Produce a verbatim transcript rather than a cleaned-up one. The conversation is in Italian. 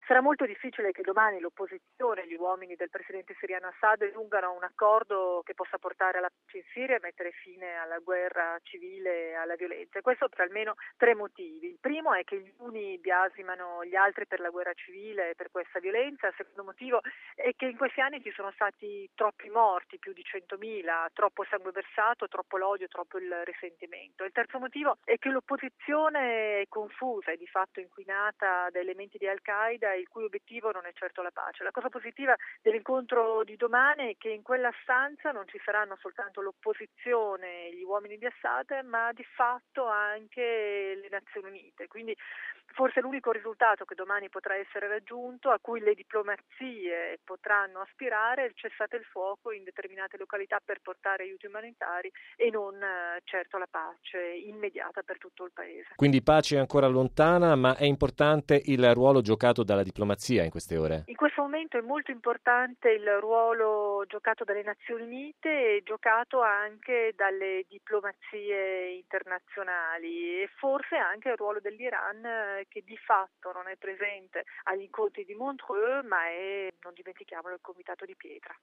Sarà molto difficile che domani l'opposizione e gli uomini del presidente siriano Assad giungano a un accordo che possa portare alla pace in Siria e mettere fine alla guerra civile e alla violenza. E questo per almeno tre motivi. Il primo è che gli uni biasimano gli altri per la guerra civile e per questa violenza. Il secondo motivo è che in questi anni ci sono stati troppi morti, più di centomila, troppo sangue versato, troppo l'odio, troppo il risentimento. Il terzo motivo è che l'opposizione è confusa e di fatto inquinata da elementi di Al-Qaeda, il cui obiettivo non è certo la pace. La cosa positiva dell'incontro di domani è che in quella stanza non ci saranno soltanto l'opposizione e gli uomini di Assad, ma di fatto anche le Nazioni Unite. Quindi forse l'unico risultato che domani potrà essere raggiunto, a cui le diplomazie potranno aspirare, è il cessate il fuoco in determinate località per portare aiuti umanitari e non eh, certo la pace immediata per tutto il paese. Quindi pace ancora lontana, ma è importante il ruolo giocato dalla diplomazia in queste ore. In questo momento è molto importante il ruolo giocato dalle Nazioni Unite e giocato anche dalle diplomazie internazionali e forse anche il ruolo dell'Iran eh, che di fatto non è presente agli incontri di Montreux ma è, non dimentichiamolo, il Comitato di Pietra.